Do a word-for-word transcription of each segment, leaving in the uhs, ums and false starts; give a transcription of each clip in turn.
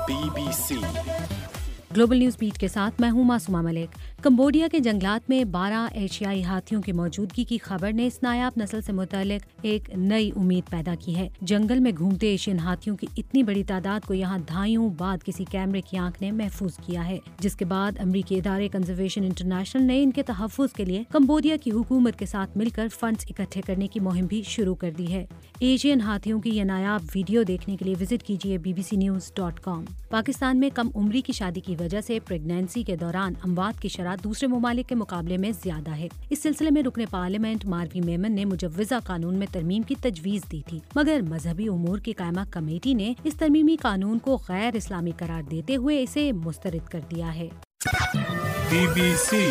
Be B C global news بیٹ کے ساتھ میں ہوں معصومہ ملک۔ کمبوڈیا کے جنگلات میں بارہ ایشیائی ہاتھیوں کی موجودگی کی خبر نے اس نایاب نسل سے متعلق ایک نئی امید پیدا کی ہے۔ جنگل میں گھومتے ایشین ہاتھیوں کی اتنی بڑی تعداد کو یہاں دہائیوں بعد کسی کیمرے کی آنکھ نے محفوظ کیا ہے، جس کے بعد امریکی ادارے کنزرویشن انٹرنیشنل نے ان کے تحفظ کے لیے کمبوڈیا کی حکومت کے ساتھ مل کر فنڈز اکٹھے کرنے کی مہم بھی شروع کر دی ہے۔ ایشین ہاتھیوں کی یہ نایاب ویڈیو دیکھنے کے لیے وزٹ کیجیے B B C news dot com. Pakistan میں کم عمری کی شادی کی وجہ سے پریگنینسی کے دوران اموات کی شرح دوسرے ممالک کے مقابلے میں زیادہ ہے۔ اس سلسلے میں رکن پارلیمنٹ ماروی میمن نے مجوزہ قانون میں ترمیم کی تجویز دی تھی، مگر مذہبی امور کی قائمہ کمیٹی نے اس ترمیمی قانون کو غیر اسلامی قرار دیتے ہوئے اسے مسترد کر دیا ہے۔ بی بی سی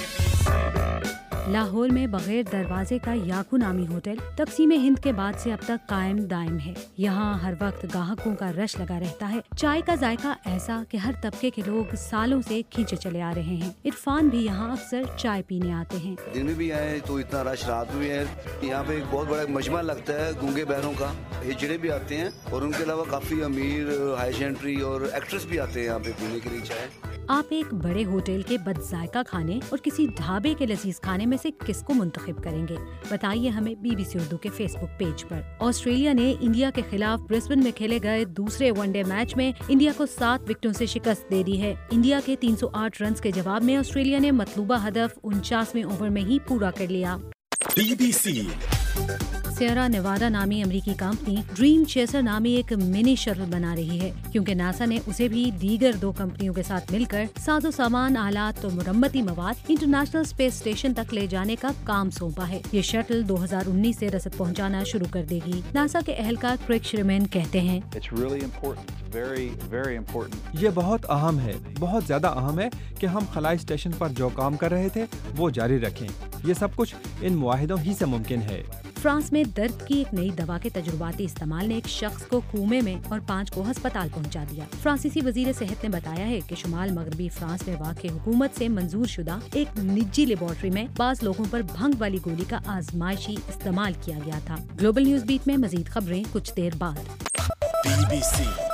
لاہور میں بغیر دروازے کا یاکو نامی ہوٹل تقسیم ہند کے بعد سے اب تک قائم دائم ہے۔ یہاں ہر وقت گاہکوں کا رش لگا رہتا ہے۔ چائے کا ذائقہ ایسا کہ ہر طبقے کے لوگ سالوں سے کھینچے چلے آ رہے ہیں۔ عرفان بھی یہاں اکثر چائے پینے آتے ہیں۔ دن میں بھی آئے تو اتنا رش رات میں بھی ہے۔ یہاں پہ ایک بہت بڑا مجمع لگتا ہے گونگے بہروں کا، ہجڑے بھی آتے ہیں اور ان کے علاوہ کافی امیر ہائی جینٹری اور ایکٹریس بھی آتے ہیں یہاں پہ پینے کے لیے چائے۔ آپ ایک بڑے ہوٹل کے بد ذائقہ کھانے اور کسی ڈھابے کے لذیذ کھانے میں سے کس کو منتخب کریں گے؟ بتائیے ہمیں بی بی سی اردو کے فیس بک پیج پر۔ آسٹریلیا نے انڈیا کے خلاف برسبن میں کھیلے گئے دوسرے ون ڈے میچ میں انڈیا کو سات وکٹوں سے شکست دے دی ہے۔ انڈیا کے تین سو آٹھ رنز کے جواب میں آسٹریلیا نے مطلوبہ ہدف انچاسویں اوور میں ہی پورا کر لیا۔ B B C Sierra Nevada نامی امریکی کمپنی ڈریم چیسر نامی ایک منی شٹل بنا رہی ہے، کیونکہ ناسا نے اسے بھی دیگر دو کمپنیوں کے ساتھ مل کر ساز و سامان، آلات اور مرمتی مواد انٹرنیشنل اسپیس اسٹیشن تک لے جانے کا کام سونپا ہے۔ یہ شٹل دو ہزار انیس سے رسد پہنچانا شروع کر دے گی۔ ناسا کے اہلکار کرک شرمین کہتے ہیں، یہ بہت اہم ہے، بہت زیادہ اہم ہے کہ ہم خلائی اسٹیشن پر جو کام کر رہے تھے وہ جاری رکھیں۔ یہ سب کچھ ان معاہدوں ہی سے ممکن ہے۔ فرانس میں درد کی ایک نئی دوا کے تجرباتی استعمال نے ایک شخص کو کومے میں اور پانچ کو ہسپتال پہنچا دیا۔ فرانسیسی وزیر صحت نے بتایا ہے کہ شمال مغربی فرانس میں واقع حکومت سے منظور شدہ ایک نجی لیبارٹری میں بعض لوگوں پر بھنگ والی گولی کا آزمائشی استعمال کیا گیا تھا۔ گلوبل نیوز بیٹ میں مزید خبریں کچھ دیر بعد۔ Be B C